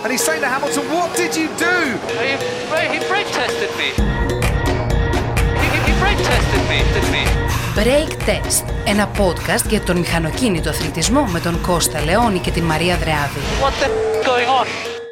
And he's saying to Hamilton, what did you do? He brake tested me. He brake tested me, didn't he? Brake Test, ένα podcast για τον μηχανοκίνητο αθλητισμό με τον Κώστα Λεόνη και την Μαρία Δρεάδη. What the going on?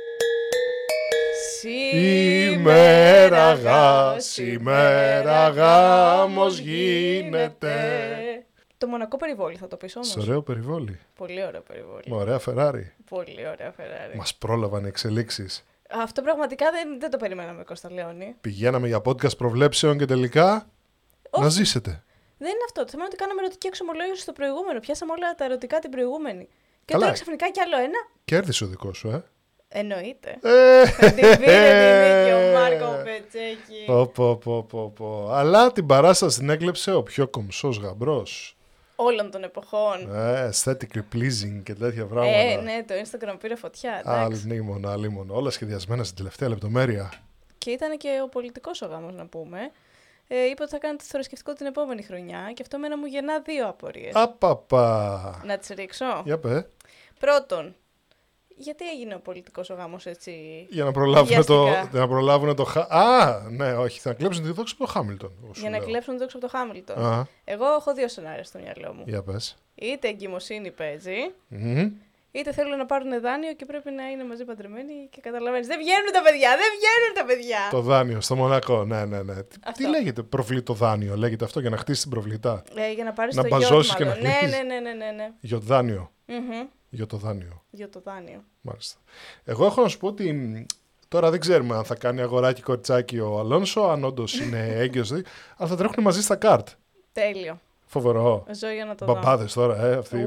Σήμερα γάμος γίνεται. Το Μονακό περιβόλι θα το πεις όμως. Ωραίο περιβόλι. Πολύ ωραίο περιβόλι. Με ωραία Φεράρι. Πολύ ωραία Φεράρι. Μας πρόλαβαν οι εξελίξεις. Αυτό πραγματικά δεν το περιμέναμε, Κώστα Λεόνη. Πηγαίναμε για podcast προβλέψεων και τελικά να ζήσετε. Δεν είναι αυτό. Το θέμα είναι ότι κάναμε ερωτική εξομολόγηση στο προηγούμενο. Πιάσαμε όλα τα ερωτικά την προηγούμενη. Και Καλά. τώρα ξαφνικά κι άλλο ένα. Κέρδισε ο δικό σου, Εννοείται. Θα την πήρε την ο Μάρκο Πετσέκη. Πω. Αλλά την παράσταση την έκλεψε ο πιο κομψός γαμπρός. Όλων των εποχών. Aesthetically pleasing και τέτοια πράγματα. Ναι, το Instagram πήρε φωτιά. Αλίμονο. Όλα σχεδιασμένα στην τελευταία λεπτομέρεια. Και ήταν και ο πολιτικός ο γάμος, να πούμε. Είπε ότι θα κάνει το θρησκευτικό την επόμενη χρονιά και αυτό μένα μου γεννά δύο απορίες. Απαπα. Να τις ρίξω. Για πέ. Πρώτον, γιατί έγινε ο πολιτικός ο γάμος έτσι. Για να προλάβουν το ναι, όχι, θα κλέψουν τη δόξα από το Χάμιλτον. Για να κλέψουν τη δόξα από το Χάμιλτον. Εγώ έχω δύο σενάρια στο μυαλό μου. Για πες. Είτε εγκυμοσύνη παίζει, είτε θέλουν να πάρουν δάνειο και πρέπει να είναι μαζί παντρεμένοι και καταλαβαίνεις. Δεν βγαίνουν τα παιδιά! Το δάνειο στο Μονακό, ναι. Τι λέγεται, προβλήτο δάνειο, λέγεται αυτό για να χτίσει την προβλητά. Για να πάρεις να το μπαζώσεις γιότ, και να χτίσεις. Ναι. Γιοτδάνιο. Γιοτοδάνιο. Μάλιστα. Εγώ έχω να σου πω ότι τώρα δεν ξέρουμε αν θα κάνει αγοράκι κοριτσάκι ο Αλόνσο, αν όντως είναι έγκυος, αλλά θα τρέχουν μαζί στα καρτ. Τέλειο. Φοβερό. Ζω για να το δω. Μπαμπάδες τώρα, αυτοί.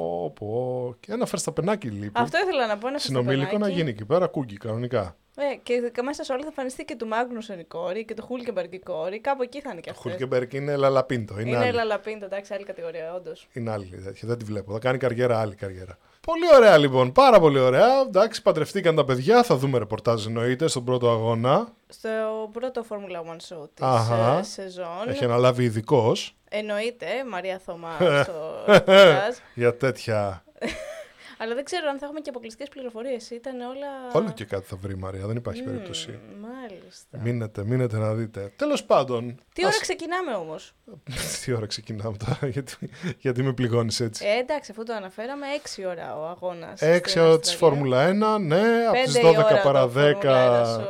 Και ένα φερσταπενάκι λείπει. Αυτό ήθελα να πω. Ένα συνομήλικο να γίνει εκεί πέρα, κούκι, κανονικά. Και μέσα σε όλα θα εμφανιστεί και του Μάγνουσεν η κόρη και του Χούλκεμπεργκ η κόρη. Κάπου εκεί θα είναι και αυτό. Το Χούλκεμπεργκ είναι λαλαπίντο. Είναι λαλαπίντο, εντάξει, άλλη κατηγορία, όντως. Είναι άλλη τέτοια, δεν τη βλέπω. Θα κάνει άλλη καριέρα. Πολύ ωραία λοιπόν, πάρα πολύ ωραία. Εντάξει, παντρευτήκαν τα παιδιά, θα δούμε ρεπορτάζ εννοείται στον πρώτο αγώνα. Στο πρώτο Formula One show της σεζόν. Έχει αναλάβει ειδικός. Εννοείται, Μαρία Θωμά στο ρεπορτάζ. Για τέτοια. Αλλά δεν ξέρω αν θα έχουμε και αποκλειστικές πληροφορίες. Ήταν όλα. Όλο και κάτι θα βρει η Μαρία, δεν υπάρχει περίπτωση. Μάλιστα. Μείνετε να δείτε. Τέλος πάντων. Τι ώρα ξεκινάμε όμως? Τι ώρα ξεκινάμε τώρα, γιατί με πληγώνεις έτσι. Εντάξει, αφού το αναφέραμε, 6 ώρα ο αγώνας. 6 ώρα της Φόρμουλα 1, ναι, από τις 12 παρά 10.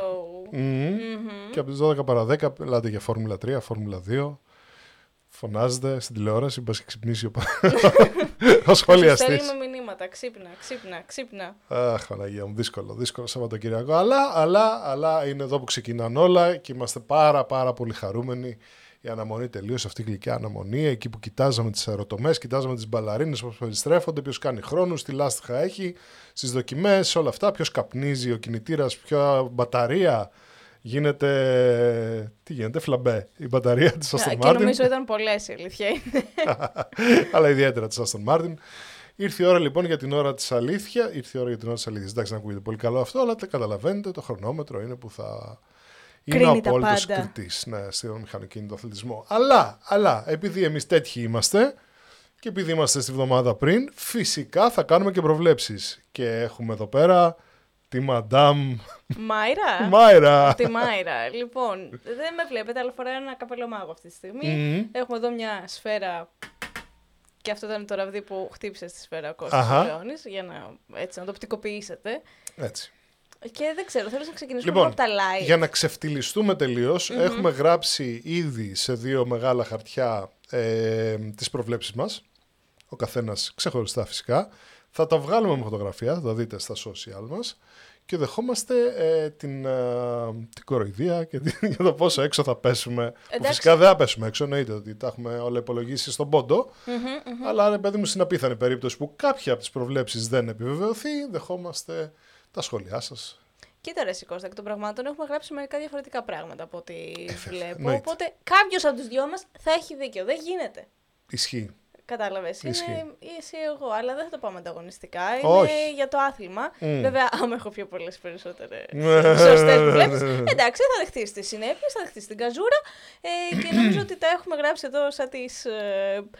Και από τις 12 παρά 10 ελάτε για Φόρμουλα 3, Φόρμουλα 2. Φωνάζετε στην τηλεόραση, μπας και ξυπνήσει ο σχολιαστής. Στέλνουμε μηνύματα, ξύπνα. Αχ, Παναγία μου, δύσκολο Σαββατοκυριακό. Αλλά είναι εδώ που ξεκινάνε όλα και είμαστε πάρα πολύ χαρούμενοι. Η αναμονή τελείωσε, αυτή η γλυκιά αναμονή. Εκεί που κοιτάζαμε τις αεροτομές, κοιτάζαμε τις μπαλαρίνες πώς περιστρέφονται, ποιος κάνει χρόνους, τι λάστιχα έχει, στις δοκιμές, όλα αυτά. Ποιος καπνίζει, ο κινητήρας, ποια μπαταρία. Τι γίνεται, φλαμπέ η μπαταρία της Aston Martin. Και νομίζω ήταν πολλές, η αλήθεια είναι. Αλλά ιδιαίτερα της Aston Martin. Ήρθε η ώρα λοιπόν για την ώρα της αλήθειας. Εντάξει, δεν ακούγεται πολύ καλό αυτό, αλλά καταλαβαίνετε, το χρονόμετρο είναι που θα είναι ο απόλυτος κριτής στο μηχανοκίνητο αθλητισμό. Αλλά επειδή εμείς τέτοιοι είμαστε και επειδή είμαστε στη βδομάδα πριν, φυσικά θα κάνουμε και προβλέψεις. Και έχουμε εδώ πέρα τη Μαντάμ Μάιρα. Τη Μάιρα. Λοιπόν, δεν με βλέπετε, αλλά φοράει ένα καπελομάγο αυτή τη στιγμή. Έχουμε εδώ μια σφαίρα. Και αυτό ήταν το ραβδί που χτύπησε στη σφαίρα ο Κώστας Λεόνης, για να το οπτικοποιήσετε. Έτσι. Και δεν ξέρω, θέλω να ξεκινήσουμε από τα live. Για να ξεφτυλιστούμε τελείως, έχουμε γράψει ήδη σε 2 μεγάλα χαρτιά τις προβλέψεις μας. Ο καθένας ξεχωριστά φυσικά. Θα τα βγάλουμε με φωτογραφία, θα τα δείτε στα social μας. Και δεχόμαστε την κοροϊδία και για το πόσο έξω θα πέσουμε. Φυσικά δεν θα πέσουμε έξω, εννοείται ότι τα έχουμε όλα υπολογίσει στον πόντο. Αλλά παιδί μου, στην απίθανη περίπτωση που κάποια από τις προβλέψεις δεν επιβεβαιωθεί, δεχόμαστε τα σχόλιά σας. Κοίτα ρε Κώστα, εκ των πραγμάτων έχουμε γράψει μερικά διαφορετικά πράγματα από ό,τι βλέπω. Οπότε κάποιος από τους δυο μας θα έχει δίκιο. Δεν γίνεται. Ισχύει. Κατάλαβες, είναι εσύ εγώ, αλλά δεν θα το πάμε ανταγωνιστικά, είναι για το άθλημα. Βέβαια, άμα έχω πιο πολλές περισσότερες σωστές που βλέπεις, εντάξει, θα δεχτείς τις συνέπειες, θα δεχτείς την καζούρα και νομίζω ότι τα έχουμε γράψει εδώ σαν τις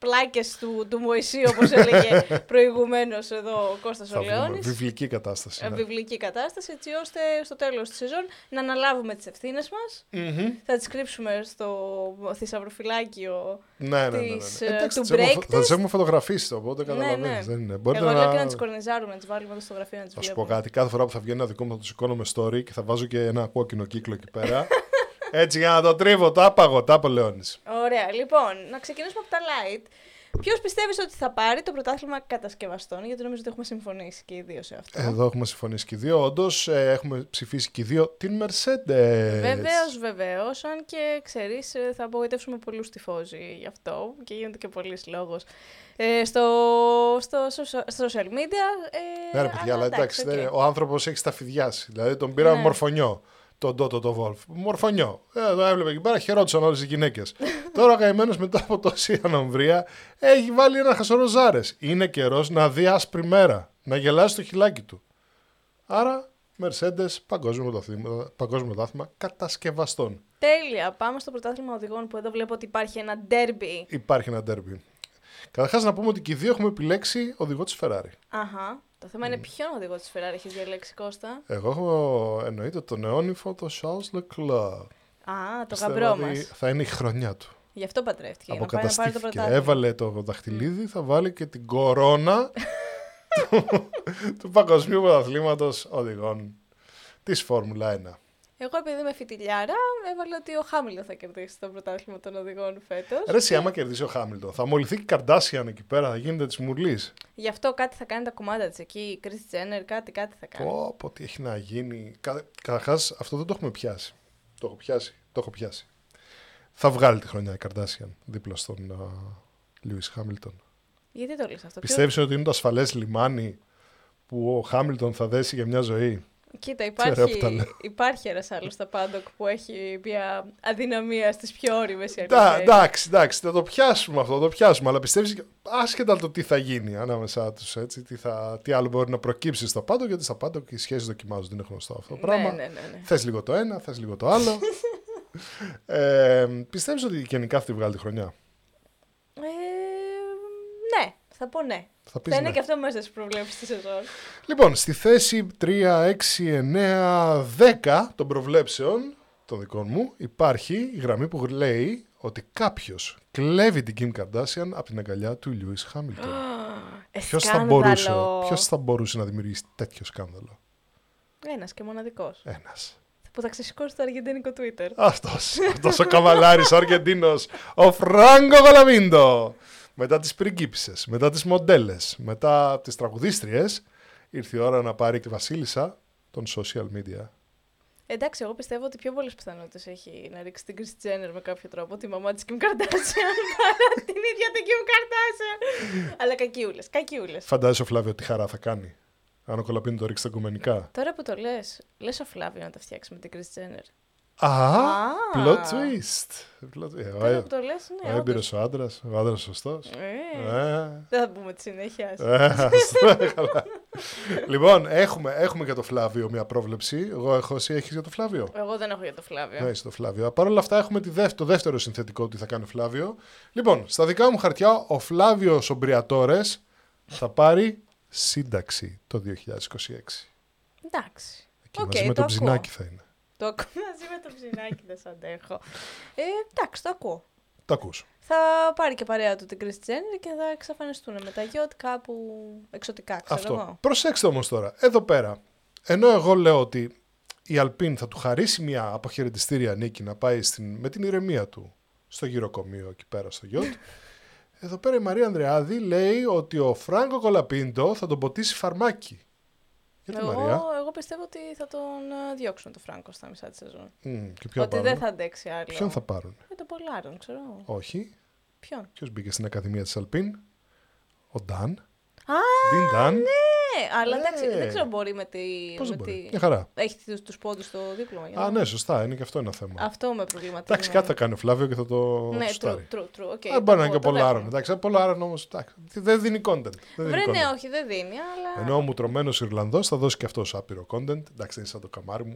πλάκες του Μωυσή, όπως έλεγε προηγουμένως εδώ ο Κώστας ο Λεώνης. Βιβλική κατάσταση. Ναι. Βιβλική κατάσταση, έτσι ώστε στο τέλος της σεζόν να αναλάβουμε τις ευθύνες μας. Θα τις κρύψουμε στο θησαυροφυλάκιο του break test. Θα τις έχουμε φωτογραφίσει, οπότε καταλαβαίνεις. Ναι. Εγώ λέω και να τις κορνιζάρουμε, να τις βάλουμε εδώ στο γραφείο να τις βλέπουμε. Θα σου πω κάτι, κάθε φορά που θα βγαίνει ένα δικό μου θα το σηκώνω με story και θα βάζω και ένα κόκκινο κύκλο εκεί πέρα. Έτσι για να το τρίβω, το άπαγο, τα Λεώνης. Ωραία, λοιπόν, να ξεκινήσουμε από τα light. Ποιος πιστεύεις ότι θα πάρει το πρωτάθλημα κατασκευαστών, γιατί νομίζω ότι έχουμε συμφωνήσει και οι δύο σε αυτό. Εδώ έχουμε συμφωνήσει και οι δύο. Όντως, έχουμε ψηφίσει και οι δύο την Mercedes. Βεβαίως, αν και ξέρεις, θα απογοητεύσουμε πολλούς τυφώζοι γι' αυτό και γίνεται και πολλής λόγος. Στο social media. Ναι, ρε παιδιά, αλλά εντάξει, ο άνθρωπος έχει σταφυδιάσει. Δηλαδή, τον πήραμε μορφωνιό. Τον Τότο το Βόλφ. Μορφωνιό. Το έβλεπε εκεί πέρα, χαιρόντουσαν όλες οι γυναίκες. Τώρα ο καημένος μετά από τόση αναμβρία έχει βάλει ένα χασοροζάρες. Είναι καιρός να δει άσπρη μέρα. Να γελάσει το χιλάκι του. Άρα, Mercedes, παγκόσμιο πρωτάθλημα κατασκευαστών. Τέλεια. Πάμε στο πρωτάθλημα οδηγών που εδώ βλέπω ότι υπάρχει ένα ντέρμπι. Υπάρχει ένα ντέρμπι. Καταρχάς να πούμε ότι και οι δύο έχουμε επιλέξει οδηγό της Ferrari. Αχα. Το θέμα είναι ποιον οδηγό της Ferrari έχεις διαλέξει, Κώστα. Εγώ έχω εννοείται τον αιώνυφο, το Charles Leclerc. Το γαμπρό μας. Θα είναι η χρονιά του. Γι' αυτό παντρεύτηκε. Αποκαταστήθηκε. Έβαλε το δαχτυλίδι, θα βάλει και την κορώνα του Παγκοσμίου Πρωταθλήματος Οδηγών της Φόρμουλα 1. Εγώ επειδή είμαι φιτιλιάρα, έβαλα ότι ο Χάμιλτον θα κερδίσει το πρωτάθλημα των οδηγών φέτος. Ρε εσύ, άμα κερδίσει ο Χάμιλτον, θα μολυθεί και η Καρντάσιαν εκεί πέρα, θα γίνεται της μουρλής. Γι' αυτό κάτι θα κάνει τα κομμάτια της εκεί, η Κρίς Τζένερ, κάτι θα κάνει. Πω, τι έχει να γίνει. Καταρχάς, αυτό δεν το έχουμε πιάσει. Το έχω πιάσει. Θα βγάλει τη χρονιά η Καρντάσιαν δίπλα στον Λιούις Χάμιλτον. Γιατί το λες αυτό? Πιστεύεις ότι είναι το ασφαλές λιμάνι που ο Χάμιλτον θα δέσει για μια ζωή? Κοίτα, υπάρχει ένας άλλος στα Πάντοκ που έχει μια αδυναμία στις πιο όριμες εντάξει, θα το πιάσουμε αυτό, αλλά πιστεύεις άσχετα το τι θα γίνει ανάμεσά τους, έτσι, τι άλλο μπορεί να προκύψει στο Πάντοκ, γιατί στα Πάντοκ οι σχέσεις δοκιμάζονται, δεν είναι γνωστό αυτό το πράγμα. Ναι. Θες λίγο το ένα, θες λίγο το άλλο. Πιστεύεις ότι γενικά θα τη βγάλει τη χρονιά? Ναι, θα πω ναι. Θα είναι και αυτό μέσα στις προβλέψεις της σεζόν. Λοιπόν, στη θέση 3, 6, 9, 10 των προβλέψεων των δικών μου υπάρχει η γραμμή που λέει ότι κάποιος κλέβει την Kim Kardashian από την αγκαλιά του Lewis Hamilton. Ποιος θα μπορούσε να δημιουργήσει τέτοιο σκάνδαλο? Ένας και μοναδικός. Ένας. Που θα ξεσηκώσει το αργεντίνικο Twitter. Αυτός ο καβαλάρης ο Αργεντίνος, ο Φράγκο Κολαπίντο. Μετά τις πριγκίπισσες, μετά τις μοντέλες, μετά τις τραγουδίστριες, ήρθε η ώρα να πάρει και η βασίλισσα των social media. Εντάξει, εγώ πιστεύω ότι πιο πολλές πιθανότητες έχει να ρίξει την Kris Jenner με κάποιο τρόπο, τη μαμά της Kim Kardashian, παρά την ίδια την Kim Kardashian. Αλλά κακιούλες. Φαντάζεσαι ο Φλάβιο τι χαρά θα κάνει, αν ο Κολαπίνο το ρίξει τα οικουμενικά. Τώρα που το λες ο Φλάβιο να τα φτιάξει με την Kris Jenner. Plot twist. Τώρα που το λες, ναι. Ο έμπειρος ο άντρας σωστός. Δεν θα πούμε τη συνέχεια. Λοιπόν, έχουμε για το Φλάβιο μια πρόβλεψη. Εσύ έχεις για το Φλάβιο? Εγώ δεν έχω για το Φλάβιο. Ναι, το Φλάβιο. Παρ' όλα αυτά έχουμε το δεύτερο συνθετικό ότι θα κάνει ο Φλάβιο. Λοιπόν, στα δικά μου χαρτιά ο Φλάβιος ο Μπριατόρες θα πάρει σύνταξη το 2026. Εντάξει. Μαζί με το ψινάκι θα είναι. Το ακούω μαζί με το ψινάκι, δεν σ' αντέχω. Εντάξει, το ακούω. Το ακούς. Θα πάρει και παρέα του την Kris Jenner και θα εξαφανιστούν με τα γιότ κάπου εξωτικά, ξέρω εγώ. Προσέξτε όμως τώρα, εδώ πέρα, ενώ εγώ λέω ότι η Alpine θα του χαρίσει μια αποχαιρετιστήρια νίκη να πάει με την ηρεμία του στο γυροκομείο εκεί πέρα στο γιότ, εδώ πέρα η Μαρία Ανδρεάδη λέει ότι ο Φράγκο Κολαπίντο θα τον ποτίσει φαρμάκι. Εγώ πιστεύω ότι θα τον διώξουν τον Φράγκο στα μισά τη σεζόν. Ότι δεν θα αντέξει άλλο. Ποιον θα πάρουν? Τον Πολάρον, ξέρω. Όχι. Ποιον? Ποιος μπήκε στην Ακαδημία της Αλπίν? Ο Νταν. Ναι, αλλά εντάξει, δεν ξέρω μπορεί με τη... Πώς δεν μπορεί? Μια χαρά. Έχει τους πόντους στο δίπλωμα. Ναι, σωστά, είναι και αυτό ένα θέμα. Αυτό με προβληματίζει. Εντάξει, κάτι θα κάνει ο Φλάβιο και θα το σουτάρει. Ναι, true. Δεν μπορεί να είναι και ο Πολάρον. Εντάξει, ο Πολάρον όμως δεν δίνει content. Ναι, όχι, δεν δίνει, αλλά... Ενώ ο μουτρωμένος Ιρλανδός θα δώσει και αυτός άπειρο content. Εντάξει, δεν είναι σαν το καμάρι μου.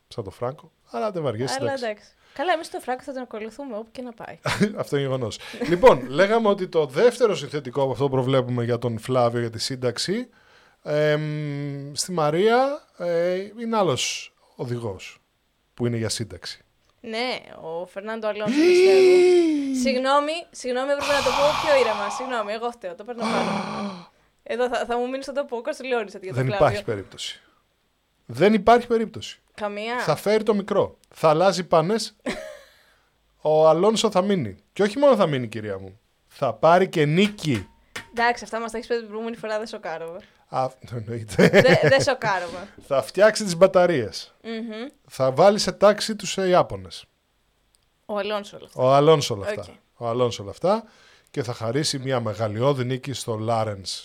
σαν το Φράγκο. Αλλά δεν βαριέσαι. Αλλά εντάξει. Καλά, εμείς το Φράγκο θα τον ακολουθούμε όπου και να πάει. Αυτό είναι γεγονός. Λοιπόν, λέγαμε ότι το δεύτερο συνθετικό από αυτό που προβλέπουμε για τον Φλάβιο για τη σύνταξη, στη Μαρία είναι άλλος οδηγός που είναι για σύνταξη. Ναι, ο Φερνάντο Αλόνσο πιστεύω. Συγγνώμη, έπρεπε να το πω πιο ήρεμα. Συγγνώμη, εγώ φταίω, το παίρνω πάνω. Εδώ θα μου μείνει στον τόπο ο Καστιλιώνης για το Δεν Φλάβιο. υπάρχει περίπτωση. Δεν υπάρχει περίπτωση. Καμία. Θα φέρει το μικρό. Θα αλλάζει πάνες. Ο Αλόνσο θα μείνει. Και όχι μόνο θα μείνει, κυρία μου. Θα πάρει και νίκη. Εντάξει, αυτά μας τα έχεις πει την προηγούμενη φορά, δεν σοκάρομαι. Εννοείται. Δεν σοκάρομαι. Θα φτιάξει τις μπαταρίες. Θα βάλει σε τάξη τους Ιάπωνες. Ο Αλόνσο όλα αυτά. Ο Αλόνσο όλα αυτά. Okay. Ο Αλόνσο όλα αυτά. Και θα χαρίσει μια μεγαλειώδη νίκη στο Λάρενς.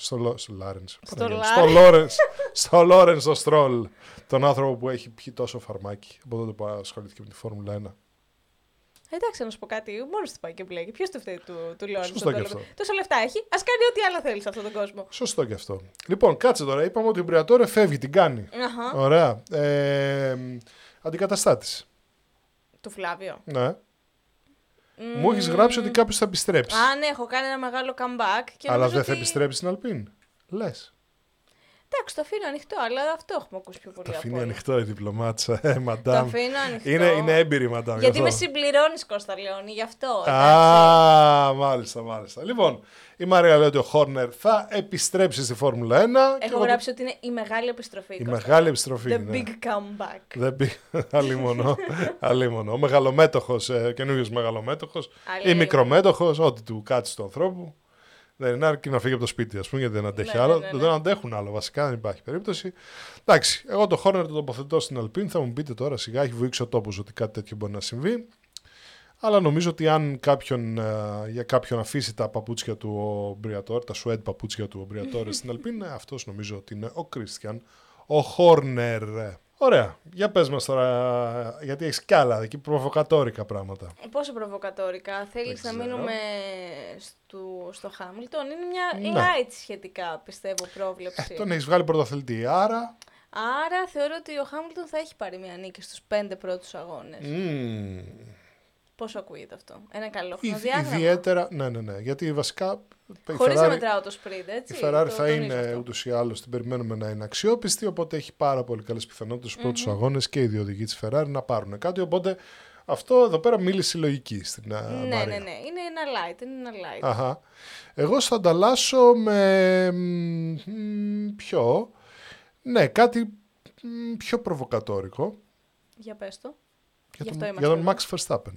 Στο Λόρενς, στο Στρόλ. Τον άνθρωπο που έχει πιει τόσο φαρμάκι. Από τότε που ασχολήθηκε με τη Φόρμουλα 1. Εντάξει, να σου πω κάτι. Μόνος του πάει και μπλέκει. Ποιος του φταίει του Λόρενς? Σωστό και αυτό. Τόσα λεφτά έχει. Ας κάνει ό,τι άλλο θέλει σε αυτόν τον κόσμο. Σωστό και αυτό. Λοιπόν, κάτσε τώρα. Είπαμε ότι ο Μπριατόρε φεύγει, την κάνει. Ωραία. Αντικαταστάτης. Του Φλάβιο. Ναι. Μου έχεις γράψει ότι κάποιος θα επιστρέψει. Α, ναι, έχω κάνει ένα μεγάλο comeback. Και αλλά δεν ότι... θα επιστρέψει στην Αλπίν. Λες. Εντάξει, το αφήνω ανοιχτό, αλλά αυτό έχουμε ακούσει πιο πολύ. Το αφήνει ανοιχτό η διπλωμάτσα, μαντάμ. Το αφήνω ανοιχτό. Είναι έμπειρη, μαντάμ. Γιατί με συμπληρώνεις, Κώστα Λεόνη, γι' αυτό. Μάλιστα. Λοιπόν, η Μαρία λέει ότι ο Χόρνερ θα επιστρέψει στη Φόρμουλα 1. Έχω γράψει ότι είναι η μεγάλη επιστροφή. Η μεγάλη επιστροφή. The big comeback. Αλίμονο. Ο μεγαλομέτωχος, καινούργιος μεγαλομέτωχος ή μικρομέτωχος, ό,τι του κάτσει του ανθρώπου. Δεν είναι αρκεί να φύγει από το σπίτι, ας πούμε, γιατί δεν αντέχει άλλο. Δεν αντέχουν άλλο, βασικά, δεν υπάρχει περίπτωση. Εντάξει, εγώ το Χόρνερ το τοποθετώ στην Αλπίν. Θα μου πείτε τώρα, σιγά έχει βουήξει ο τόπος ότι κάτι τέτοιο μπορεί να συμβεί. Αλλά νομίζω ότι αν για κάποιον αφήσει τα παπούτσια του ο Μπριατόρ, τα σουέντ παπούτσια του ο Μπριατόρ στην Αλπίν, αυτός νομίζω ότι είναι ο Κρίστιαν, ο Χόρνερ. Ωραία. Για πες μας τώρα, γιατί έχεις κι άλλα εκεί προβοκατόρικα πράγματα. Πόσο προβοκατόρικα? Θέλεις να μείνουμε στο Χάμιλτον? Είναι μια light σχετικά, πιστεύω, πρόβλεψη. Τον έχεις βγάλει πρωταθλητή, άρα θεωρώ ότι ο Χάμιλτον θα έχει πάρει μια νίκη στους 5 πρώτους αγώνες. Πόσο ακούγεται αυτό? Ένα καλό χρονοδιάγραμμα? Ιδιαίτερα, ναι. Γιατί βασικά... Χωρίς να μετράω το sprint, έτσι. Η Ferrari θα είναι ούτως ή άλλως, την περιμένουμε να είναι αξιόπιστη, οπότε έχει πάρα πολύ καλές πιθανότητες στους πρώτους αγώνες και οι δύο οδηγοί της Ferrari να πάρουν κάτι, οπότε αυτό εδώ πέρα μίλησε λογική στην Μαρία. Ναι. Είναι ένα light. Αχα. Εγώ θα ανταλλάσσω με κάτι πιο προβοκατόρικο. Για πες το. Για τον Max Verstappen.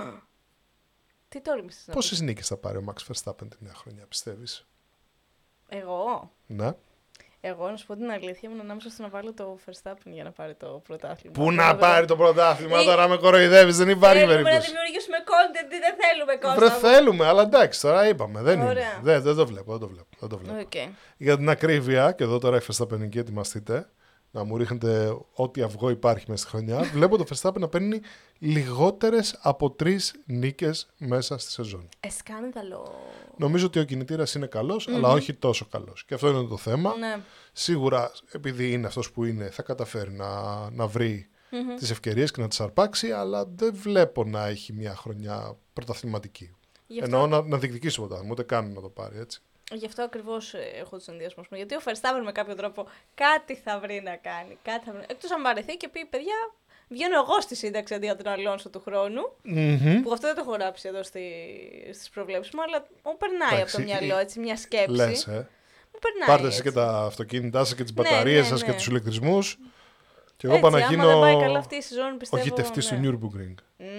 Τι τόλμησες να πόσες νίκες θα πάρει ο Max Verstappen τη νέα χρονιά, πιστεύεις? Εγώ? Ναι. Εγώ, να σου πω την αλήθεια, ήμουν ανάμεσα στο να βάλω το Verstappen για να πάρει το πρωτάθλημα. Πού να πάρει το πρωτάθλημα, τώρα με κοροϊδεύεις, δεν υπάρχει περίπτωση. Θέλουμε να δημιουργήσουμε content, δεν θέλουμε content. Δεν θέλουμε, αλλά εντάξει, τώρα είπαμε, δεν το βλέπω. Okay. Για την ακρίβεια, και εδώ τώρα η Verstappen, ετοιμαστείτε, να μου ρίχνετε ό,τι αυγό υπάρχει μέσα στη χρονιά, βλέπω το Verstappen να παίρνει λιγότερες από 3 νίκες μέσα στη σεζόν. Σκάνδαλο. Νομίζω ότι ο κινητήρας είναι καλός, αλλά όχι τόσο καλός. Και αυτό είναι το θέμα. Ναι. Σίγουρα, επειδή είναι αυτός που είναι, θα καταφέρει να βρει τις ευκαιρίες και να τις αρπάξει, αλλά δεν βλέπω να έχει μια χρονιά πρωταθληματική. Εννοώ να διεκδικήσει το πρωτάθλημα, ούτε καν να το πάρει, έτσι. Γι' αυτό ακριβώς έχω τους ενδιασμούς μου. Γιατί ο Verstappen με κάποιο τρόπο κάτι θα βρει να κάνει. Εκτός αν βαρεθεί και πει, παιδιά, βγαίνω εγώ στη σύνταξη αντί για τον Αλόνσο του χρόνου. Που αυτό δεν το έχω γράψει εδώ στις προβλέψεις μου, αλλά μου περνάει από το μυαλό έτσι μια σκέψη. Λες, Μου περνάει. Πάρτε εσείς και τα αυτοκίνητά σας και τις μπαταρίες σας και τους ηλεκτρισμούς. Και εγώ έτσι, πάω να γίνω δεν πάει καλά αυτή η σεζόν, πιστεύω. οχητευτής του Nürburgring.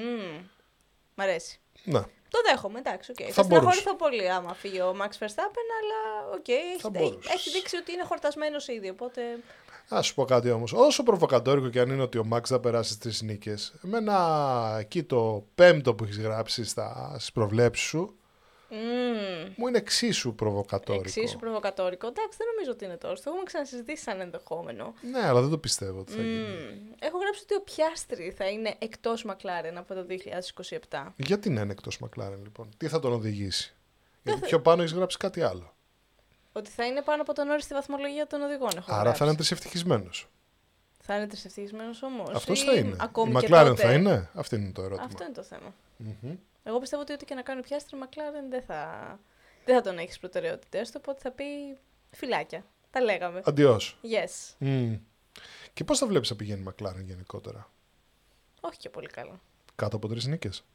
Μ' αρέσει. Ναι. Το δέχομαι, εντάξει. Okay. Θα στεναχωρηθώ πολύ άμα φύγει ο Max Verstappen, αλλά έχει δείξει ότι είναι χορτασμένος ήδη. Οπότε... Ας σου πω κάτι όμως. Όσο προβοκατόρικο και αν είναι ότι ο Max θα περάσει 3 νίκες, εμένα εκεί το 5ο που έχεις γράψει στις προβλέψεις σου, μου είναι εξίσου προβοκατόρικο. Εξίσου προβοκατόρικο. Εντάξει, δεν νομίζω ότι είναι τόσο. Το έχουμε ξανασυζητήσει σαν ενδεχόμενο. Ναι, αλλά δεν το πιστεύω ότι θα γίνει. Έχω γράψει ότι ο Πιάστρι θα είναι εκτός McLaren από το 2027. Γιατί να είναι εκτός McLaren, λοιπόν? Τι θα τον οδηγήσει? Γιατί πιο πάνω έχεις γράψει κάτι άλλο. Ότι θα είναι πάνω από τον Νόρις στη βαθμολογία των οδηγών. Άρα θα είναι τρισευτυχισμένος. Θα είναι τρισευτυχισμένος όμως? Αυτός θα είναι. Ακόμη Η και McLaren τότε? θα είναι. Αυτό είναι το ερώτημα. Αυτό είναι το θέμα. Εγώ πιστεύω ότι ό,τι και να κάνει ο Πιάστρη, η McLaren δεν θα τον έχει προτεραιότητες του, οπότε θα πει φυλάκια. Τα λέγαμε. Αντιός. Yes. Και πώς θα βλέπεις να πηγαίνει η McLaren γενικότερα? Όχι και πολύ καλά. Κάτω από 3 νίκες.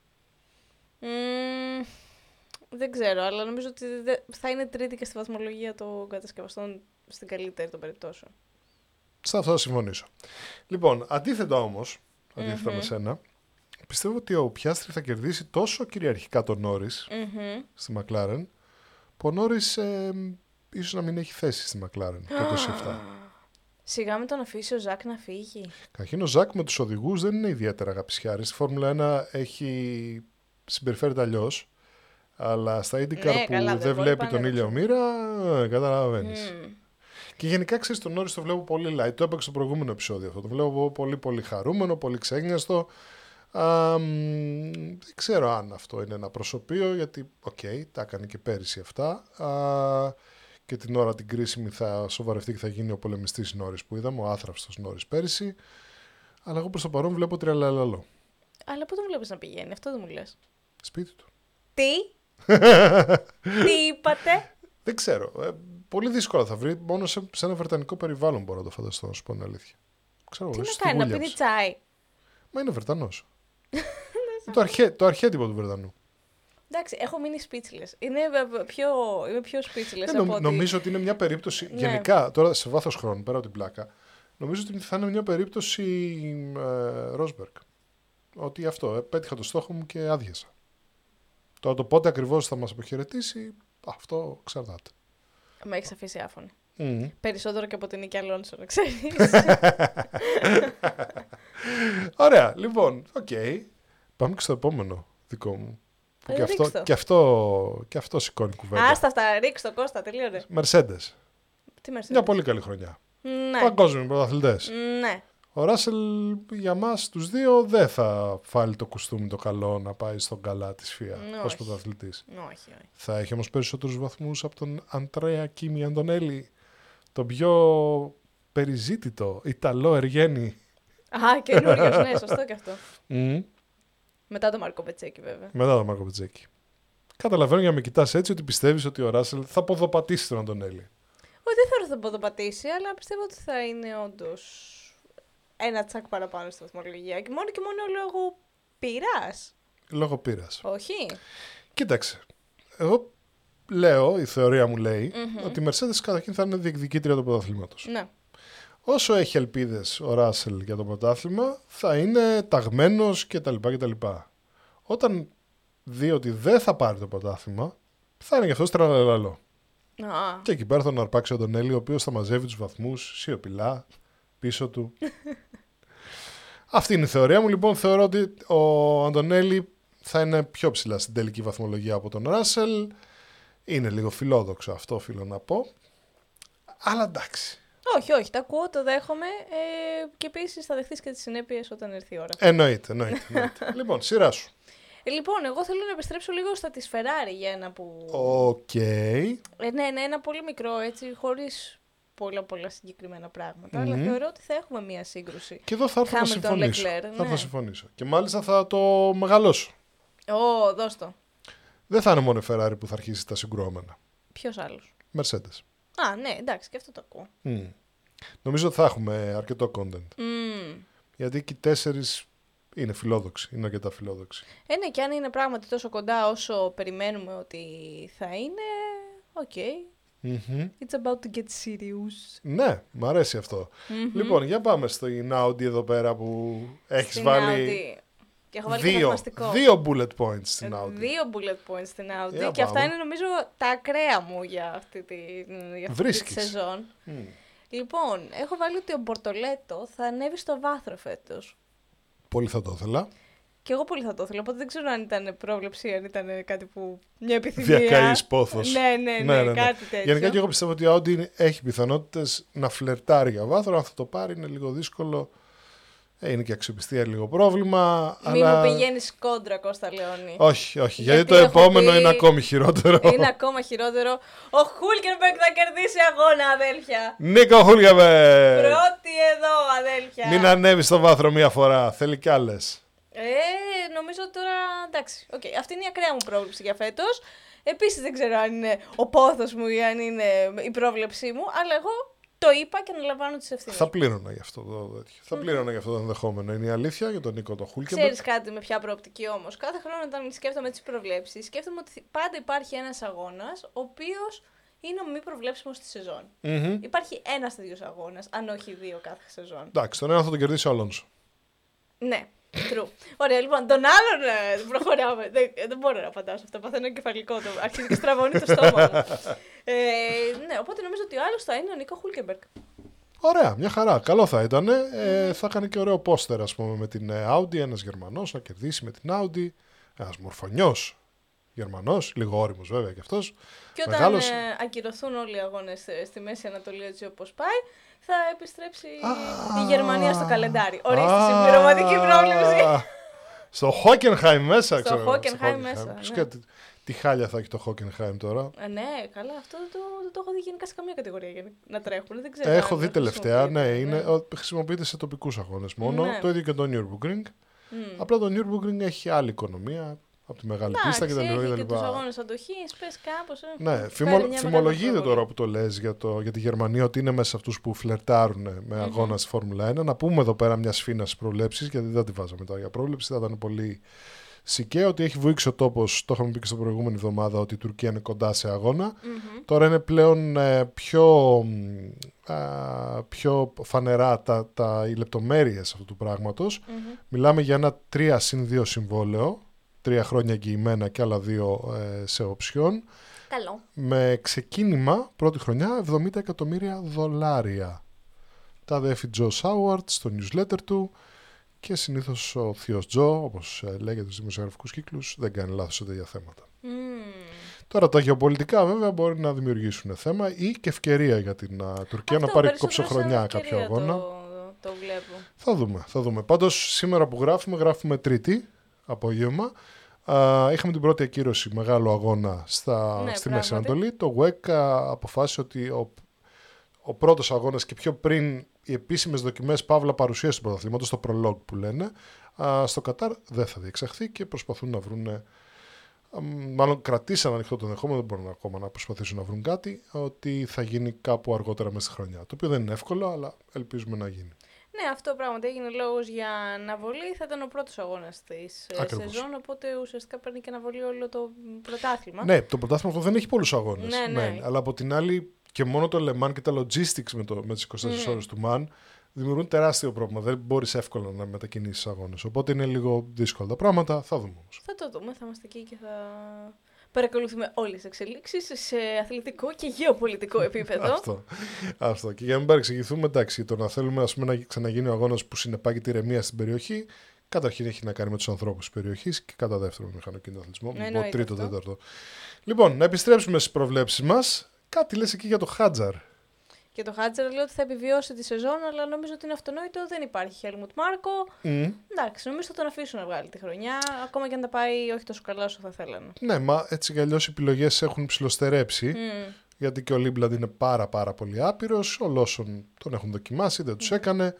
Δεν ξέρω, αλλά νομίζω ότι θα είναι τρίτη και στη βαθμολογία των κατασκευαστών στην καλύτερη των περιπτώσεων. Σε αυτό θα συμφωνήσω. Λοιπόν, αντίθετα όμως, αντίθετα με σένα, πιστεύω ότι ο Πιάστρη θα κερδίσει τόσο κυριαρχικά τον Νόρις στη McLaren, που ο Νόρις ίσως να μην έχει θέση στη McLaren το 27. Σιγά με τον αφήσει ο Ζακ να φύγει. Καταρχήν ο Ζακ με τους οδηγούς δεν είναι ιδιαίτερα αγαπησιάρης. Στη Φόρμουλα 1 συμπεριφέρεται αλλιώς, αλλά στα IndyCar που δεν βλέπει τον ήλιο μοίρα, καταλαβαίνεις. Και γενικά ξέρεις, τον Νόρις το βλέπω πολύ light. Το έπαιξε στο προηγούμενο επεισόδιο αυτό. Το βλέπω πολύ πολύ χαρούμενο, πολύ ξέγνιαστο. Δεν ξέρω αν αυτό είναι ένα προσωπείο, γιατί τα έκανε και πέρυσι αυτά. Και την ώρα την κρίσιμη θα σοβαρευτεί και θα γίνει ο πολεμιστής Νόρις που είδαμε, ο άθραυστος Νόρις πέρυσι. Αλλά εγώ προς το παρόν βλέπω τριαλαλαλό. Αλλά πού τον βλέπεις να πηγαίνει, αυτό δεν μου λες? Σπίτι του. Τι? Τι είπατε? Δεν ξέρω. Πολύ δύσκολα θα βρει. Μόνο σε ένα βρετανικό περιβάλλον μπορώ να το φανταστώ, να σου πω την αλήθεια. Ξέρω, τι να κάνει, να πίνει τσάι? Μα είναι Βρετανός. Το αρχέτυπο του Βρετανού. Εντάξει, έχω μείνει speechless. Είμαι πιο speechless από ότι... Νομίζω ότι είναι μια περίπτωση, γενικά, τώρα σε βάθος χρόνου, πέρα από την πλάκα, νομίζω ότι θα είναι μια περίπτωση Ρόσμπεργκ. Ότι αυτό, πέτυχα το στόχο μου και άδειασα. Τώρα το πότε ακριβώς θα μας αποχαιρετήσει, αυτό εξαρτάται. Με έχεις αφήσει άφωνη. Περισσότερο και από την Νίκη Αλόνσο, να ξέρεις. Ωραία, λοιπόν, πάμε και στο επόμενο δικό μου. Που και αυτό σηκώνει κουβέντα. Άστα αυτά, ρίξ' το Κώστα, τελείωνε. Mercedes. Τι Mercedes? Μια πολύ καλή χρονιά. Ναι. Παγκόσμιοι πρωταθλητές. Ναι. Ο Ράσελ για μας τους δύο δεν θα βάλει το κουστούμι το καλό να πάει στον καλά της ΦΙΑ ως πρωταθλητής. Όχι. Θα έχει όμως περισσότερους βαθμούς από τον Αντρέα Κίμι Αντωνέλη, τον πιο περιζήτητο Ιταλό εργένη. Καινούριος, ναι, σωστό και αυτό. Μετά τον Μάρκο Πετσέκη, βέβαια. Μετά τον Μάρκο Πετσέκη. Καταλαβαίνω για να με κοιτάς έτσι ότι πιστεύεις ότι ο Ράσελ θα ποδοπατήσει τον Αντωνέλη. Όχι, δεν θεωρώ ότι θα ποδοπατήσει, αλλά πιστεύω ότι θα είναι όντως ένα τσακ παραπάνω στη βαθμολογία. Και μόνο λόγω πείρας. Λόγω πείρας. Όχι. Κοίταξε. Εγώ λέω, η θεωρία μου λέει, ότι η Mercedes καταρχήν θα είναι διεκδικήτρια του πρωταθλήματος. Ναι. Όσο έχει ελπίδες ο Ράσελ για το πρωτάθλημα, θα είναι ταγμένος κτλ. Όταν δει ότι δεν θα πάρει το πρωτάθλημα, θα είναι γι' αυτό τραλαλαλό. Και εκεί πέρα θα τον αρπάξει ο Αντωνέλη, ο οποίος θα μαζεύει τους βαθμούς σιωπηλά πίσω του. Αυτή είναι η θεωρία μου. Λοιπόν, θεωρώ ότι ο Αντωνέλη θα είναι πιο ψηλά στην τελική βαθμολογία από τον Ράσελ. Είναι λίγο φιλόδοξο αυτό, οφείλω να πω. Αλλά εντάξει. Όχι, τα ακούω, το δέχομαι. Και επίσης θα δεχτείς και τις συνέπειες όταν έρθει η ώρα. Εννοείται. Λοιπόν, σειρά σου. Λοιπόν, εγώ θέλω να επιστρέψω λίγο στα της Ferrari για ένα που... Ναι, ένα πολύ μικρό, έτσι, χωρίς πολλά συγκεκριμένα πράγματα. Αλλά θεωρώ ότι θα έχουμε μία σύγκρουση. Και εδώ θα έρθω να συμφωνήσω. Θα συμφωνήσω. Και μάλιστα θα το μεγαλώσω. Δώσ' το. Δεν θα είναι μόνο η Ferrari που θα αρχίσει τα συγκρουόμενα. Ποιος άλλος? Mercedes. Ναι, εντάξει, και αυτό το ακούω. Νομίζω ότι θα έχουμε αρκετό content. Γιατί και οι 4 είναι φιλόδοξοι, είναι αρκετά φιλόδοξοι. Ναι, και αν είναι πράγματι τόσο κοντά όσο περιμένουμε ότι θα είναι, It's about to get serious. Ναι, μ' αρέσει αυτό. Λοιπόν, για πάμε στην Audi εδώ πέρα που έχεις βάλει... Και έχω βάλει δύο bullet points στην Audi. 2 bullet points στην Audi. Και αυτά είναι νομίζω τα ακραία μου για αυτή τη σεζόν. Λοιπόν, έχω βάλει ότι ο Μπορτολέτο θα ανέβει στο βάθρο φέτος. Πολύ θα το ήθελα. Και εγώ πολύ θα το ήθελα, οπότε δεν ξέρω αν ήταν πρόβλεψη, αν ήταν κάτι που μια επιθυμία. Διακαής πόθος. Ναι, κάτι τέτοιο. Γενικά και εγώ πιστεύω ότι η Audi έχει πιθανότητες να φλερτάρει για βάθρο. Αν θα το πάρει είναι λίγο δύσκολο, Είναι και αξιοπιστία λίγο πρόβλημα. Μην αλλά... μου πηγαίνεις κόντρα, Κώστα Λεόνη. Όχι, γιατί το επόμενο είναι ακόμη χειρότερο. Είναι ακόμα χειρότερο. Ο Χούλκερμπεργκ θα κερδίσει αγώνα, αδέλφια. Νίκο Χούλκερμπεργκ! Πρώτη εδώ, αδέλφια. Μην ανέβει στο βάθρο μία φορά. Θέλει κι άλλες. Νομίζω τώρα. Εντάξει. Okay. Αυτή είναι η ακραία μου πρόβλεψη για φέτος. Επίσης δεν ξέρω αν είναι ο πόθος μου ή αν είναι η πρόβλεψή μου, αλλά εγώ το είπα και αναλαμβάνω τις ευθύνες. Θα πλήρωνα γι' αυτό το Θα πλήρωνα γι' αυτό το ενδεχόμενο. Είναι η αλήθεια για τον Νίκο το Χούλκεμπεργκ. Ξέρεις κάτι με ποια προοπτική όμως? Κάθε χρόνο όταν σκέφτομαι τις προβλέψεις, σκέφτομαι ότι πάντα υπάρχει ένας αγώνας ο οποίος είναι ο μη προβλέψιμος στη σεζόν. Υπάρχει ένας τέτοιος αγώνας, αν όχι δύο κάθε σεζόν. Εντάξει, τον ένα θα τον κερδίσει ο Αλόνσο. Ναι. True. Ωραία, λοιπόν, τον άλλον προχωράμε. Δεν μπορώ να απαντάω σε αυτό. Παθαίνω εγκεφαλικό το. Αρχίζει και στραβώνει το στόμα μου. Ναι, οπότε νομίζω ότι ο άλλος θα είναι ο Νίκο Χούλκεμπεργκ. Ωραία, μια χαρά. Καλό θα ήταν. Θα έκανε και ωραίο πόστερ, ας πούμε, με την Audi. Ένας Γερμανός να κερδίσει με την Audi. Ένας μορφωνιός Γερμανός, λίγο όριμος βέβαια κι αυτός. Και όταν ακυρωθούν όλοι οι αγώνες στη Μέση Ανατολή, έτσι όπως πάει, θα επιστρέψει η Γερμανία στο καλεντάρι. Ορίστε, συμπληρωματική πρόβλεψη. Στο Χόκενχάιμ μέσα, ξέρω. Στο Χόκενχάιμ μέσα. Ναι. Τι χάλια θα έχει το Χόκενχάιμ τώρα. Ναι, καλά, αυτό δεν το έχω δει γενικά σε καμία κατηγορία για να τρέχουν. Δεν ξέρω. Έχω δει τελευταία, ναι, χρησιμοποιείται σε τοπικούς αγώνες μόνο. Ναι. Το ίδιο και το Nürburgring. Απλά το Nürburgring έχει άλλη οικονομία. Από τη μεγάλη πίστα και τα λοιπά. Έχει και τους αγώνες αντοχής, πες κάπως. Ναι, φημολογείται τώρα που το λες για τη Γερμανία ότι είναι μέσα σε αυτούς που φλερτάρουν με αγώνα στη Φόρμουλα 1. Να πούμε εδώ πέρα μια σφήνα στις προβλέψεις, γιατί δεν τη βάζαμε τώρα για πρόβλεψη, θα ήταν πολύ σικαίο, ότι έχει βουήξει ο τόπος, το είχαμε πει και στην προηγούμενη εβδομάδα, ότι η Τουρκία είναι κοντά σε αγώνα. Τώρα είναι πλέον πιο φανερά οι λεπτομέρειες αυτού του πράγματος. Μιλάμε για ένα 3+2 συμβόλαιο. 3 χρόνια εγγυημένα και άλλα 2 σε οψιόν. Καλό. Με ξεκίνημα πρώτη χρονιά $70 εκατομμύρια. Τα διέφη Τζο Σάουαρτ στο newsletter του και συνήθως ο θείος Τζο, όπως λέγεται στους δημοσιογραφικούς κύκλους, δεν κάνει λάθος σε τέτοια θέματα. Τώρα τα γεωπολιτικά βέβαια μπορεί να δημιουργήσουν θέμα ή και ευκαιρία για την Τουρκία να πάρει κόψοχρονιά κάποιο αγώνα. Το βλέπω. Θα δούμε. Πάντως σήμερα που γράφουμε Τρίτη απόγευμα. Είχαμε την πρώτη ακύρωση μεγάλο αγώνα στη Μέση Ανατολή. Το WEC αποφάσισε ότι ο πρώτος αγώνας και πιο πριν οι επίσημες δοκιμές παύλα παρουσίαση του πρωταθλήματος, το prologue που λένε, στο Κατάρ δεν θα διεξαχθεί και προσπαθούν να βρουν, μάλλον κρατήσαν ανοιχτό το ενδεχόμενο, δεν μπορούν ακόμα να προσπαθήσουν να βρουν κάτι, ότι θα γίνει κάπου αργότερα μέσα στη χρονιά. Το οποίο δεν είναι εύκολο, αλλά ελπίζουμε να γίνει. Ναι, αυτό πράγματι έγινε λόγος για αναβολή. Θα ήταν ο πρώτος αγώνας της σεζόν, οπότε ουσιαστικά παίρνει και αναβολή όλο το πρωτάθλημα. Ναι, το πρωτάθλημα αυτό δεν έχει πολλούς αγώνες. Ναι. Αλλά από την άλλη, και μόνο το Le Mans και τα logistics με τις 24 ώρες του Mans δημιουργούν τεράστιο πρόβλημα. Δεν μπορείς εύκολα να μετακινήσεις αγώνες. Οπότε είναι λίγο δύσκολα τα πράγματα. Θα δούμε όμως. Θα το δούμε, θα είμαστε εκεί και θα παρακολουθούμε όλες τις εξελίξεις σε αθλητικό και γεωπολιτικό επίπεδο. Αυτό. Και για να μην παρεξηγηθούμε, εντάξει, το να θέλουμε να ξαναγίνει ο αγώνας που συνεπάγει τη ηρεμία στην περιοχή, καταρχήν έχει να κάνει με τους ανθρώπους της περιοχής και κατά δεύτερον μηχανοκίνητο αθλητισμό. Λοιπόν, τρίτο, τέταρτο. Λοιπόν, να επιστρέψουμε στις προβλέψεις μας. Κάτι λες εκεί για το Χάτζαρ. Και το Χάτζαρ λέει ότι θα επιβιώσει τη σεζόν, αλλά νομίζω ότι είναι αυτονόητο. Δεν υπάρχει Χέλμουτ Μάρκο. Εντάξει, νομίζω θα τον αφήσουν να βγάλει τη χρονιά, ακόμα και αν τα πάει όχι τόσο καλά όσο θα θέλανε. Ναι, μα έτσι κι αλλιώς οι επιλογές έχουν ψιλοστερέψει. Γιατί και ο Λίμπλαντ είναι πάρα πολύ άπειρος. Ο Λόσον τον έχουν δοκιμάσει, δεν τους έκανε.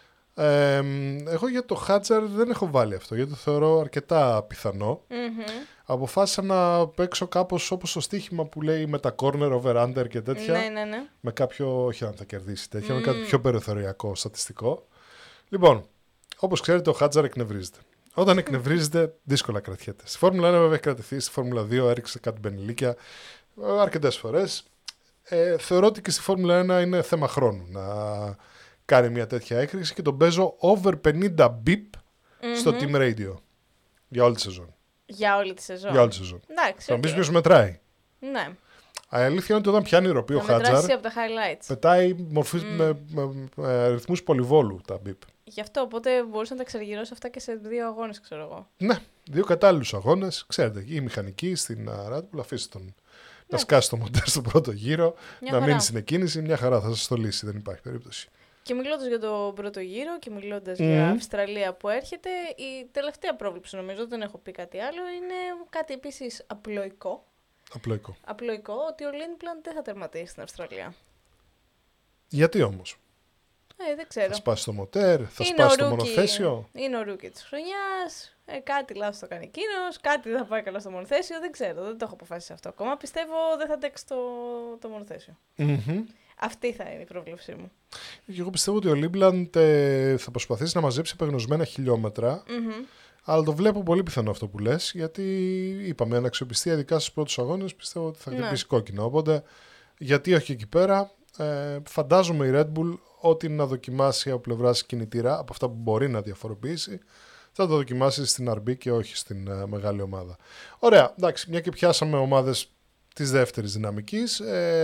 Εγώ για το Χάτζαρ δεν έχω βάλει αυτό, γιατί το θεωρώ αρκετά πιθανό. Αποφάσισα να παίξω κάπως όπως το στοίχημα που λέει με τα corner over under και τέτοια. Ναι. Με κάποιο, όχι αν θα κερδίσει τέτοια, με κάποιο πιο περιθωριακό στατιστικό. Λοιπόν, όπως ξέρετε ο Χάτζαρ εκνευρίζεται. Όταν εκνευρίζεται δύσκολα κρατιέται. Στη Φόρμουλα 1 βέβαια έχει κρατηθεί, στη Φόρμουλα 2 έριξε κάτι μπενιλίκια αρκετές φορές. Θεωρώ ότι και στη Φόρμουλα 1 είναι θέμα χρόνου να κάνει μια τέτοια έκρηξη και τον παίζω over 50 bip στο Team Radio για όλη τη σεζόν. Για όλη τη σεζόν. Εντάξει, θα μου πεις ποιος μετράει. Ναι. Η αλήθεια είναι ότι όταν πιάνει ροπή ο Χάτζαρ, από τα highlights. πετάει μορφή με ρυθμούς πολυβόλου τα bip. Γι' αυτό οπότε μπορούσα να τα εξαργυρώσω αυτά και σε 2 αγώνες, ξέρω εγώ. Ναι, 2 κατάλληλους αγώνες. Ξέρετε, η μηχανική στην Red Bull, αφήστε τον να σκάσει το μοντέρ στο πρώτο γύρο, να μείνει στην εκκίνηση. Μια χαρά θα σας το λύσει, δεν υπάρχει περίπτωση. Και μιλώντας για τον πρώτο γύρο και μιλώντας για Αυστραλία που έρχεται, η τελευταία πρόβλεψη, νομίζω, δεν έχω πει κάτι άλλο, είναι κάτι επίσης απλοϊκό. Απλοϊκό, ότι ο Lindblad δεν θα τερματίσει στην Αυστραλία. Γιατί όμως? Δεν ξέρω. Θα σπάσει το μοτέρ, θα σπάσει το μονοθέσιο. Είναι ο ρούκι της χρονιάς, κάτι λάθος το κάνει εκείνος, κάτι δεν θα πάει καλά στο μονοθέσιο, δεν ξέρω, δεν το έχω αποφασίσει αυτό ακόμα. Πιστεύω δεν θα αντέξει το μονοθέσιο. Αυτή θα είναι η πρόβλεψή μου. Και εγώ πιστεύω ότι ο Lindblad θα προσπαθήσει να μαζέψει επεγνωσμένα χιλιόμετρα, αλλά το βλέπω πολύ πιθανό αυτό που λες, γιατί είπαμε αναξιοπιστία, ειδικά στους πρώτους αγώνες, πιστεύω ότι θα χτυπήσει κόκκινο. Οπότε, γιατί όχι εκεί πέρα, φαντάζομαι η Red Bull ό,τι να δοκιμάσει από πλευράς κινητήρα, από αυτά που μπορεί να διαφοροποιήσει, θα το δοκιμάσει στην RB και όχι στην μεγάλη ομάδα. Ωραία, εντάξει, μια και πιάσαμε ομάδες της δεύτερης δυναμικής.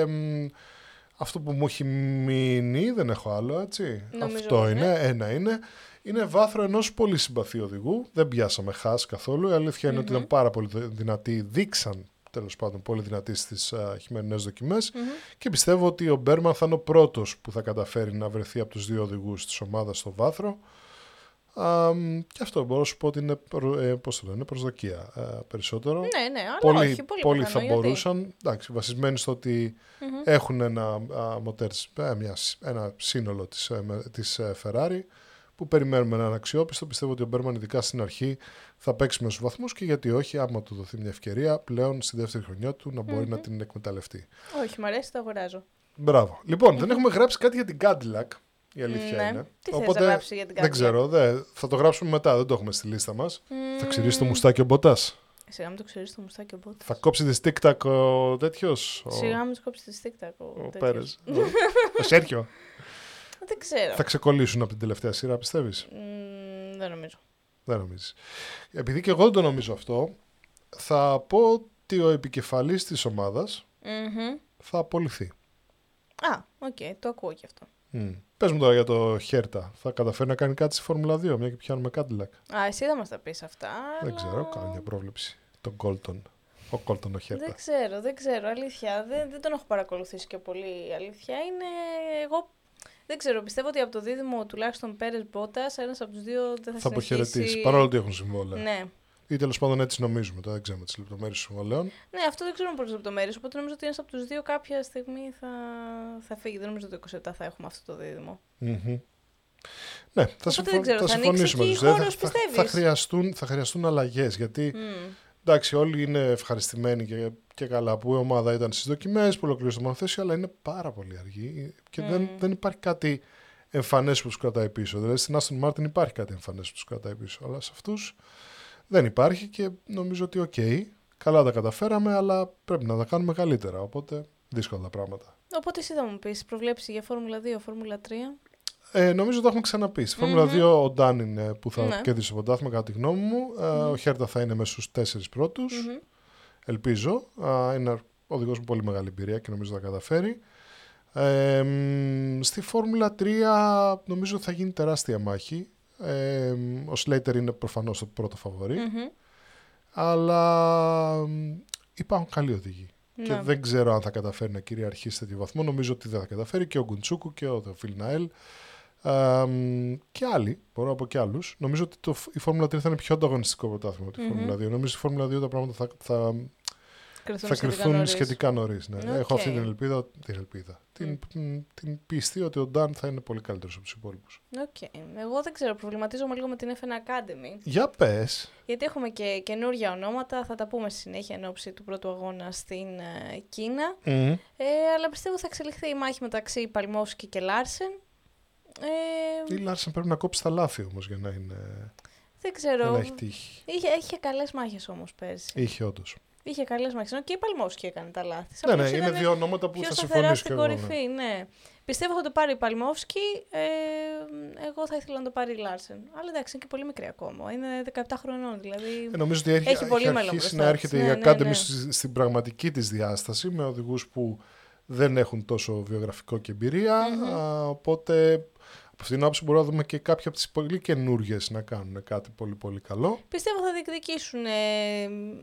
Αυτό που μου έχει μείνει, δεν έχω άλλο, έτσι. Νομίζω αυτό είναι, ένα είναι. Είναι βάθρο ενός πολύ συμπαθή οδηγού. Δεν πιάσαμε χάς καθόλου. Η αλήθεια είναι ότι ήταν πάρα πολύ δυνατοί. Δείξαν τέλος πάντων πολύ δυνατοί στις χειμερινές δοκιμές. Και πιστεύω ότι ο Μπέρμαν θα είναι ο πρώτος που θα καταφέρει να βρεθεί από τους δύο οδηγούς της ομάδας στο βάθρο. Και αυτό μπορώ να σου πω ότι είναι προσδοκία περισσότερο. Ναι, αλλά όχι, πολλοί θα μπορούσαν, εντάξει, βασισμένοι στο ότι έχουν ένα μοτέρ, ένα σύνολο της Ferrari που περιμένουμε να είναι αξιόπιστο. Πιστεύω ότι ο Μπέρμαν ειδικά στην αρχή θα παίξει με στους βαθμούς και γιατί όχι, άμα του δοθεί μια ευκαιρία πλέον στη δεύτερη χρονιά του να μπορεί να την εκμεταλλευτεί. Όχι, μου αρέσει, το αγοράζω. Μπράβο. Λοιπόν, δεν έχουμε γράψει κάτι για την Cadillac. Η αλήθεια είναι. Τι θες να γράψει για την Cadillac? Δεν ξέρω. Θα το γράψουμε μετά. Δεν το έχουμε στη λίστα μας. Θα ξυρίσει το μουστάκι ο Μποτάς. Σιγά μου το ξυρίσει το μουστάκι ο Μποτάς. Θα κόψει τη TikTok ο τέτοιος. Σιγά μου το κόψει τη TikTok ο Πέρες. Ο Σέρχιο. Δεν ξέρω. Θα ξεκολλήσουν από την τελευταία σειρά, πιστεύεις? Δεν νομίζω. Δεν νομίζεις. Επειδή και εγώ δεν το νομίζω αυτό, θα πω ότι ο επικεφαλής της ομάδας θα απολυθεί. Οκ, το ακούω και αυτό. Πες μου τώρα για το Χέρτα. Θα καταφέρει να κάνει κάτι στη Φόρμουλα 2, μια και πιάνουμε Cadillac? Εσύ θα μας τα πεις αυτά. Δεν ξέρω, κάνω μια πρόβλεψη. Τον Κόλτον. Ο Κόλτον ο Χέρτα. Δεν ξέρω, αλήθεια. Δεν τον έχω παρακολουθήσει και πολύ. Αλήθεια είναι. Εγώ δεν ξέρω, πιστεύω ότι από το δίδυμο τουλάχιστον Πέρες Μπότας, ένας από τους δύο δεν θα αποχαιρετήσει. Παρόλο ότι έχουν συμβόλαια. Ναι. Ή τέλος πάντων έτσι νομίζουμε, τώρα δεν ξέρουμε τις λεπτομέρειες των συμβολέων. Ναι, αυτό δεν ξέρουμε πολλές λεπτομέρειες. Οπότε νομίζω ότι ένας από τους δύο κάποια στιγμή θα φύγει. Δεν νομίζω ότι το 27 θα έχουμε αυτό το δίδυμο. Ναι, θα συμφωνήσουμε. Θα χρειαστούν αλλαγές γιατί. Εντάξει, όλοι είναι ευχαριστημένοι και καλά που η ομάδα ήταν στις δοκιμές, που ολοκλήρωσε το μονοθέσιο, αλλά είναι πάρα πολύ αργή και δεν υπάρχει κάτι εμφανές που τους κρατάει πίσω. Δηλαδή στην Aston Martin υπάρχει κάτι εμφανές που τους κρατάει πίσω, αλλά σε αυτούς δεν υπάρχει και νομίζω ότι καλά τα καταφέραμε, αλλά πρέπει να τα κάνουμε καλύτερα, οπότε δύσκολα τα πράγματα. Οπότε εσύ θα μου πεις, προβλέψει για Φόρμουλα 2, Φόρμουλα 3. Νομίζω το έχουμε ξαναπεί. Στη Φόρμουλα 2 ο Ντάν είναι που θα κερδίσει το πρωτάθλημα, κατά τη γνώμη μου. Ο Χέρτα θα είναι μέσα στους 4 πρώτους. Ελπίζω. Είναι οδηγός με πολύ μεγάλη εμπειρία και νομίζω θα καταφέρει. Στη Φόρμουλα 3 νομίζω θα γίνει τεράστια μάχη. Ο Σλέιτερ είναι προφανώς το πρώτο φαβορί. Αλλά υπάρχουν καλοί οδηγοί. Και δεν ξέρω αν θα καταφέρει να κυριαρχήσει σε τέτοιο βαθμό. Νομίζω ότι δεν θα καταφέρει και ο Γκουντσούκου και ο Βιλναέλ. Και άλλοι, μπορώ να πω και άλλους. Νομίζω ότι η Φόρμουλα 3 θα είναι πιο ανταγωνιστικό πρωτάθλημα από τη Φόρμουλα 2. Νομίζω στη Φόρμουλα 2 τα πράγματα θα κρυφθούν σχετικά νωρίς. Ναι. Έχω αυτή την πίστη ότι ο Νταν θα είναι πολύ καλύτερος από τους υπόλοιπους. Εγώ δεν ξέρω, προβληματίζομαι λίγο με την F1 Academy. Για πες. Γιατί έχουμε και καινούργια ονόματα, θα τα πούμε στη συνέχεια εν ώψη του πρώτου αγώνα στην Κίνα. Αλλά πιστεύω θα εξελιχθεί η μάχη μεταξύ Παλμόφσκι και Λάρσεν. Η Λάρσεν πρέπει να κόψει τα λάθη όμως για να είναι. Δεν ξέρω. Να έχει τύχη. Είχε καλές μάχες όμως πέρσι. Είχε όντως. Είχε καλές μάχες. Και η Παλμόφσκι έκανε τα λάθη. Ναι, είναι δύο ονόματα που θα συμφωνήσω στην κορυφή, ναι. Πιστεύω θα το πάρει η Παλμόφσκι. Εγώ θα ήθελα να το πάρει η Λάρσεν. Αλλά εντάξει, είναι και πολύ μικρή ακόμα. Είναι 17 χρονών δηλαδή. Νομίζω ότι έχει αρχίσει να έρχεται η Academy στην πραγματική της διάσταση με οδηγούς που δεν έχουν τόσο βιογραφικό και εμπειρία. Οπότε από αυτήν την άποψη μπορούμε να δούμε και κάποια από τις πολύ καινούργιες να κάνουν κάτι πολύ πολύ καλό. Πιστεύω θα διεκδικήσουν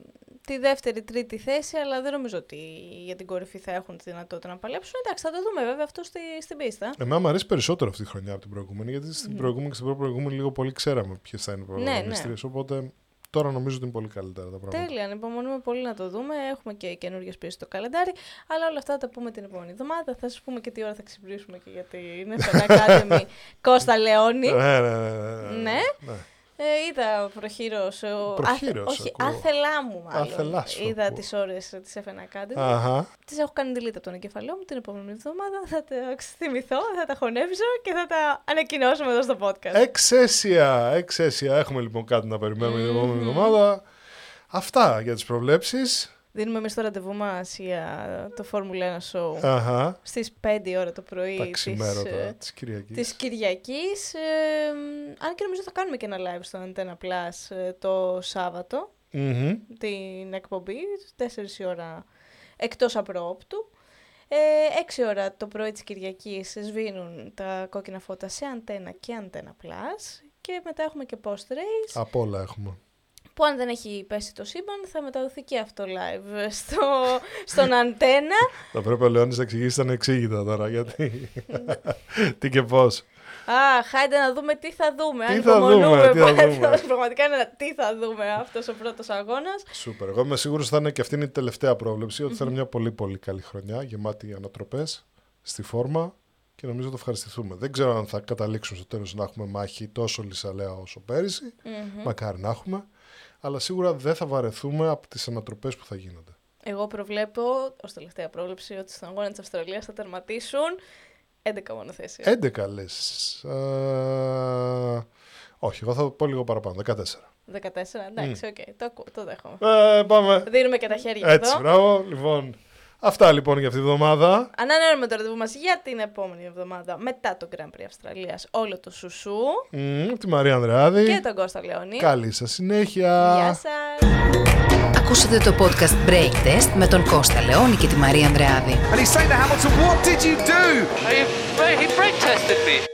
στη δεύτερη-τρίτη θέση, αλλά δεν νομίζω ότι για την κορυφή θα έχουν τη δυνατότητα να παλέψουν. Εντάξει, θα το δούμε βέβαια αυτό στην πίστα. Εμένα μου αρέσει περισσότερο αυτή η χρονιά από την προηγούμενη, γιατί στην προηγούμενη και στην προηγούμενη λίγο πολύ ξέραμε ποιες θα είναι οι πρωταγωνιστρίες. Οπότε τώρα νομίζω ότι είναι πολύ καλύτερα τα πράγματα. Τέλεια, ανυπομονούμε πολύ να το δούμε. Έχουμε και καινούργιες πίεσεις στο καλεντάρι, αλλά όλα αυτά θα τα πούμε την επόμενη εβδομάδα. Θα σας πούμε και τι ώρα θα ξυπνήσουμε και για την F1 Academy Κώστα Λεόνη. Ναι. Είδα προχείρος. Όχι, άθελά μου μάλλον. Είδα τις ώρες της F1 Academy. Τις έχω κάνει delete από τον εγκεφαλό μου. Την επόμενη εβδομάδα θα τα θυμηθώ, θα τα χωνεύσω και θα τα ανακοινώσουμε εδώ στο podcast. Εξαίσια. Έχουμε λοιπόν κάτι να περιμένουμε την επόμενη εβδομάδα. Αυτά για τις προβλέψεις. Δίνουμε εμείς το ραντεβού μας για το Formula 1 Show στις 5 ώρα το πρωί της Κυριακής. Αν και νομίζω θα κάνουμε και ένα live στο Antenna Plus το Σάββατο, την εκπομπή, 4 η ώρα εκτός απρόοπτου. 6 ώρα το πρωί της Κυριακής σβήνουν τα κόκκινα φώτα σε Antenna και Antenna Plus και μετά έχουμε και post race. Από όλα έχουμε. Που αν δεν έχει πέσει το σύμπαν θα μεταδοθεί και αυτό live στον Αντένα. Θα πρέπει ο Λεώνης να εξηγήσει τα εξήγητα τώρα, γιατί τι και πώς. Χάιντε να δούμε τι θα δούμε. Τι θα δούμε. Πραγματικά είναι τι θα δούμε αυτός ο πρώτος αγώνας. Σούπερ. Εγώ είμαι σίγουρος ότι θα είναι και αυτή είναι η τελευταία πρόβλεψη, ότι θα είναι μια πολύ πολύ καλή χρονιά, γεμάτη ανατροπές, στη φόρμα και νομίζω το ευχαριστηθούμε. Δεν ξέρω αν θα καταλήξουν στο τέλος να έχουμε μάχη τόσο λυσαλέα όσο πέρυσι. Μακάρι να έχουμε. Αλλά σίγουρα δεν θα βαρεθούμε από τις ανατροπές που θα γίνονται. Εγώ προβλέπω, ως τελευταία πρόβλεψη, ότι στον αγώνα της Αυστραλίας θα τερματίσουν 11 μόνο θέσεις. 11 λες. Όχι, εγώ θα πω λίγο παραπάνω, 14. 14, εντάξει, οκ, το δέχομαι. Πάμε. Δίνουμε και τα χέρια έτσι, εδώ. μπράβο, λοιπόν. Αυτά λοιπόν για αυτή τη βδομάδα. Ανανεώνουμε το ραντεβού μας για την επόμενη εβδομάδα μετά το Grand Prix Αυστραλίας. Όλο το σουσού. Τη Μαρία Ανδρεάδη. Και τον Κώστα Λεόνη. Καλή σας συνέχεια. Γεια σας. Ακούσατε το podcast Break Test με τον Κώστα Λεόνη και τη Μαρία Ανδρεάδη. And he's saying to Hamilton, what did you do? He brake tested me.